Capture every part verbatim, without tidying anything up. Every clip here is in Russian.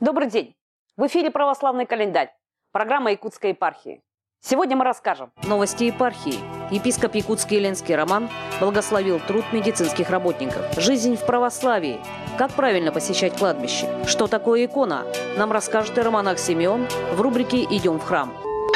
Добрый день! В эфире «Православный календарь», программа Якутской епархии. Сегодня мы расскажем новости епархии. Епископ Якутский Ленский Роман благословил труд медицинских работников. Жизнь в православии. Как правильно посещать кладбище? Что такое икона? Нам расскажет иеромонах Симеон в рубрике «Идем в храм».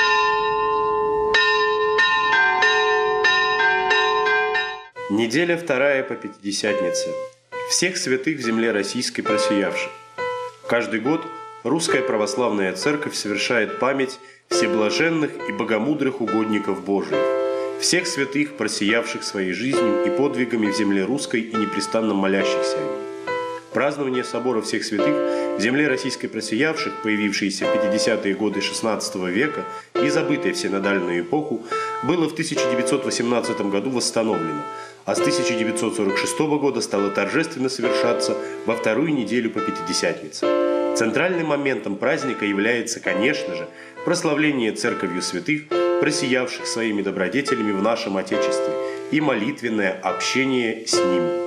Неделя вторая по Пятидесятнице. Всех святых в земле российской просиявших. Каждый год Русская Православная Церковь совершает память всеблаженных и богомудрых угодников Божиих, всех святых, просиявших своей жизнью и подвигами в земле русской и непрестанно молящихся о ней. Празднование собора всех святых в земле российской просиявших, появившееся в пятидесятые годы шестнадцатого века и забытое в синодальную эпоху, было в тысяча девятьсот восемнадцатом году восстановлено, а с тысяча девятьсот сорок шестого года стало торжественно совершаться во вторую неделю по Пятидесятнице. Центральным моментом праздника является, конечно же, прославление Церковью святых, просиявших своими добродетелями в нашем Отечестве, и молитвенное общение с ними.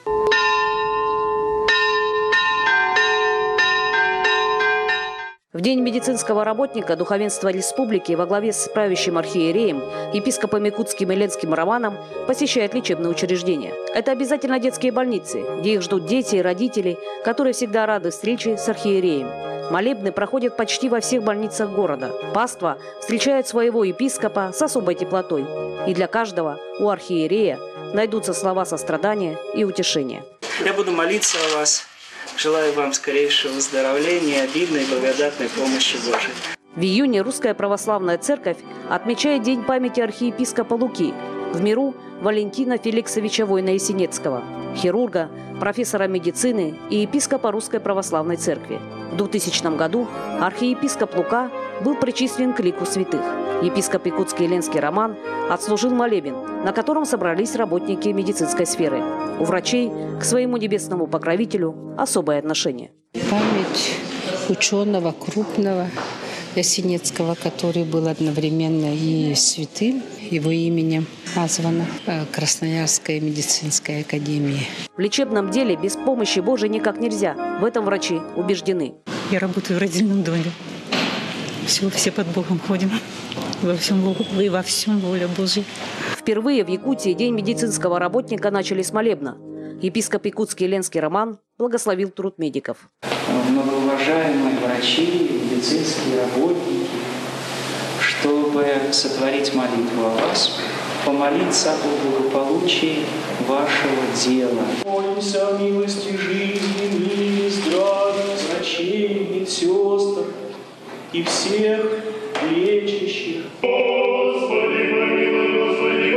В День медицинского работника духовенство республики во главе с правящим архиереем, епископом Якутским и Ленским Романом посещает лечебные учреждения. Это обязательно детские больницы, где их ждут дети и родители, которые всегда рады встрече с архиереем. Молебны проходят почти во всех больницах города. Паства встречает своего епископа с особой теплотой. И для каждого у архиерея найдутся слова сострадания и утешения. Я буду молиться о вас. Желаю вам скорейшего выздоровления, обильной и благодатной помощи Божией. В июне Русская Православная Церковь отмечает День памяти архиепископа Луки, в миру Валентина Феликсовича Войно-Ясенецкого, хирурга, профессора медицины и епископа Русской Православной Церкви. В двухтысячном году архиепископ Лука был причислен к лику святых. Епископ Якутский Ленский Роман отслужил молебен, на котором собрались работники медицинской сферы. У врачей к своему небесному покровителю особое отношение. Память ученого крупного Ясенецкого, который был одновременно и святым, его именем названа Красноярская медицинская академия. В лечебном деле без помощи Божией никак нельзя. В этом врачи убеждены. Я работаю в родильном доме. Все, все под Богом ходим. Во всем, и во всем воля Божья. Впервые в Якутии День медицинского работника начали с молебна. Епископ Якутский Ленский Роман благословил труд медиков. Многоуважаемые врачи, медицинские работники, чтобы сотворить молитву о вас, помолиться о благополучии вашего дела. Молимся о милости жизни, мире, здравия, врачей, медсестр и всех лечащих. Господи, помилуй, Господи,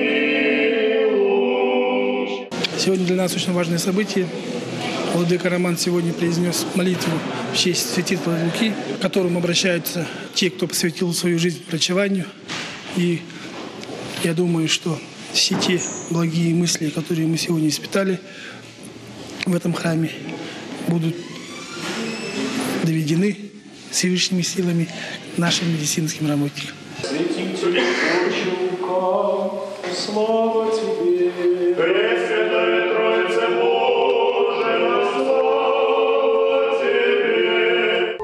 помилуй. Сегодня для нас очень важное событие. Владыка Роман сегодня произнес молитву в честь святителя Луки, к которому обращаются те, кто посвятил свою жизнь врачеванию. И я думаю, что все те благие мысли, которые мы сегодня испытали в этом храме, будут доведены всевышними силами нашим медицинским работникам. Святитель Лука, слава тебе! Пресвятая Троица Божия, слава тебе!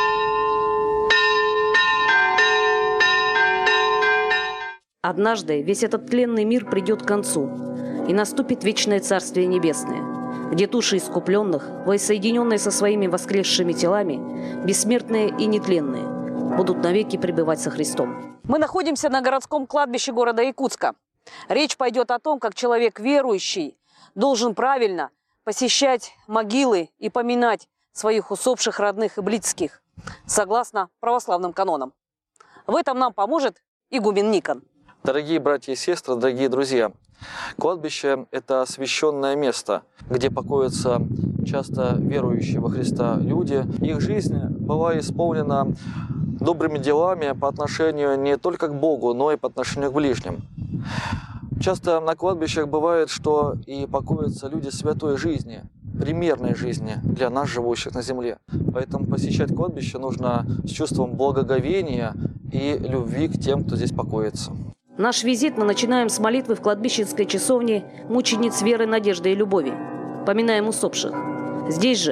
Однажды весь этот тленный мир придет к концу, и наступит вечное Царствие Небесное, где души искупленных, воссоединенные со своими воскресшими телами, бессмертные и нетленные, будут навеки пребывать со Христом. Мы находимся на городском кладбище города Якутска. Речь пойдет о том, как человек верующий должен правильно посещать могилы и поминать своих усопших родных и близких, согласно православным канонам. В этом нам поможет игумен Никон. Дорогие братья и сестры, дорогие друзья, кладбище – это священное место, где покоятся часто верующие во Христа люди. Их жизнь была исполнена добрыми делами по отношению не только к Богу, но и по отношению к ближним. Часто на кладбищах бывает, что и покоятся люди святой жизни, примерной жизни для нас, живущих на земле. Поэтому посещать кладбище нужно с чувством благоговения и любви к тем, кто здесь покоится. Наш визит мы начинаем с молитвы в кладбищенской часовне мучениц веры, надежды и любови. Поминаем усопших. Здесь же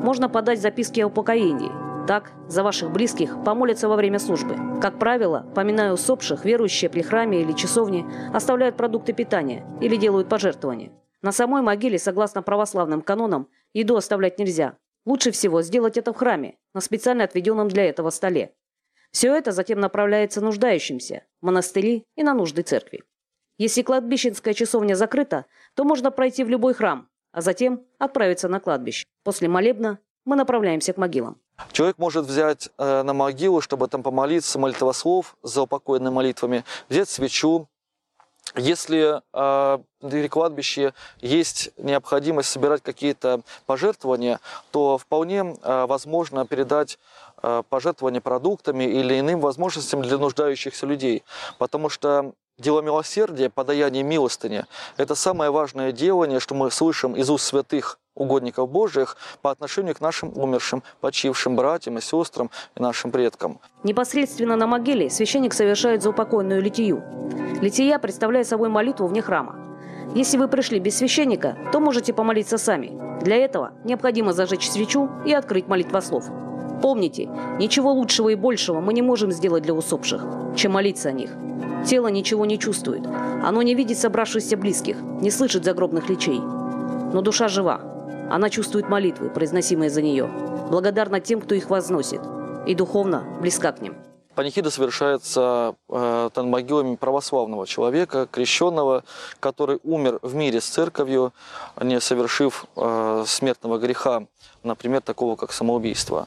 можно подать записки о упокоении. Так, за ваших близких помолятся во время службы. Как правило, поминая усопших, верующие при храме или часовне оставляют продукты питания или делают пожертвования. На самой могиле, согласно православным канонам, еду оставлять нельзя. Лучше всего сделать это в храме, на специально отведенном для этого столе. Все это затем направляется нуждающимся, в монастыри и на нужды церкви. Если кладбищенская часовня закрыта, то можно пройти в любой храм, а затем отправиться на кладбище. После молебна мы направляемся к могилам. Человек может взять э, на могилу, чтобы там помолиться, молитвослов за упокоенными молитвами, взять свечу. Если э, на кладбище есть необходимость собирать какие-то пожертвования, то вполне э, возможно передать э, пожертвования продуктами или иным возможностям для нуждающихся людей. Потому что дело милосердия, подаяние милостыни – это самое важное делание, что мы слышим из уст святых угодников Божьих по отношению к нашим умершим, почившим братьям и сестрам и нашим предкам. Непосредственно на могиле священник совершает заупокойную литию. Лития представляет собой молитву вне храма. Если вы пришли без священника, то можете помолиться сами. Для этого необходимо зажечь свечу и открыть молитвослов. Помните, ничего лучшего и большего мы не можем сделать для усопших, чем молиться о них. Тело ничего не чувствует, оно не видит собравшихся близких, не слышит загробных речей. Но душа жива. Она чувствует молитвы, произносимые за нее, благодарна тем, кто их возносит, и духовно близка к ним. Панихида совершается э, над могилами православного человека, крещенного, который умер в мире с церковью, не совершив э, смертного греха, например, такого как самоубийство.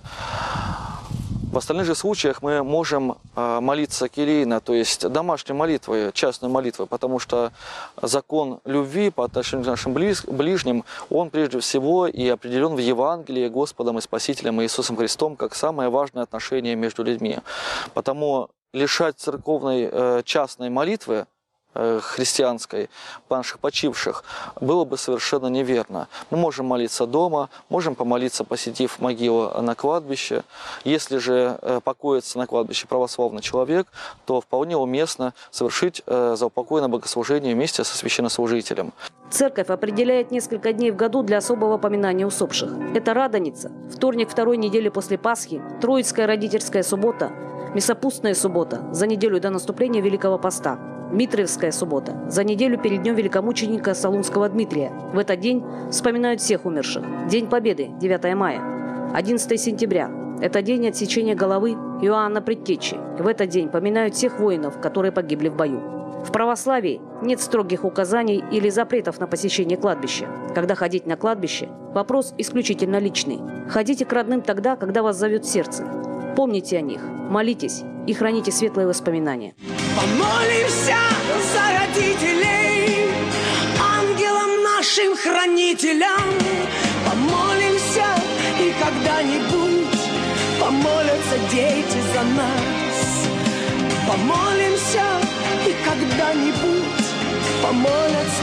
В остальных же случаях мы можем молиться кирейно, то есть домашней молитвой, частной молитвой, потому что закон любви по отношению к нашим ближним, он прежде всего и определен в Евангелии Господом и Спасителем Иисусом Христом как самое важное отношение между людьми. Потому лишать церковной частной молитвы христианской, наших почивших, было бы совершенно неверно. Мы можем молиться дома, можем помолиться, посетив могилу на кладбище. Если же покоится на кладбище православный человек, то вполне уместно совершить заупокойное богослужение вместе со священнослужителем. Церковь определяет несколько дней в году для особого поминания усопших. Это Радоница, вторник второй недели после Пасхи, Троицкая родительская суббота, Мясопустная суббота за неделю до наступления Великого Поста, Митриевская суббота за неделю перед днем великомученика Солунского Дмитрия. В этот день вспоминают всех умерших. День Победы, девятое мая. одиннадцатое сентября. Это день отсечения головы Иоанна Предтечи. В этот день поминают всех воинов, которые погибли в бою. В православии нет строгих указаний или запретов на посещение кладбища. Когда ходить на кладбище – вопрос исключительно личный. Ходите к родным тогда, когда вас зовет сердце. Помните о них, молитесь и храните светлые воспоминания. Помолимся за родителей, ангелам нашим хранителям. Помолимся, и когда-нибудь помолятся дети за нас. Помолимся, и когда-нибудь помолятся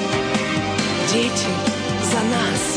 дети за нас.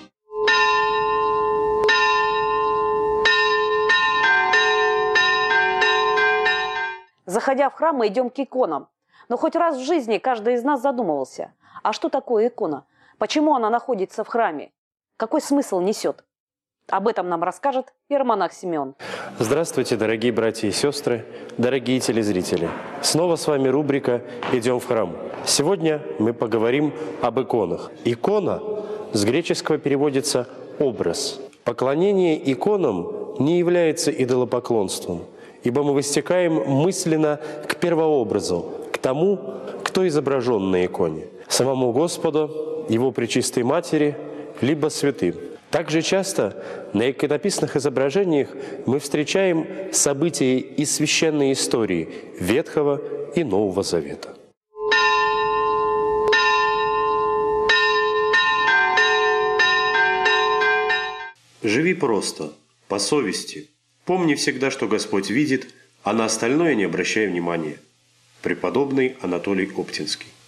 Заходя в храм, мы идем к иконам. Но хоть раз в жизни каждый из нас задумывался, а что такое икона? Почему она находится в храме? Какой смысл несет? Об этом нам расскажет иеромонах Симеон. Здравствуйте, дорогие братья и сестры, дорогие телезрители. Снова с вами рубрика «Идем в храм». Сегодня мы поговорим об иконах. Икона с греческого переводится «образ». Поклонение иконам не является идолопоклонством, ибо мы выстекаем мысленно к первообразу, к тому, кто изображен на иконе, самому Господу, Его Пречистой Матери, либо святым. Также часто на иконописных изображениях мы встречаем события из священной истории Ветхого и Нового Завета. Живи просто, по совести. Помни всегда, что Господь видит, а на остальное не обращай внимания. Преподобный Анатолий Оптинский.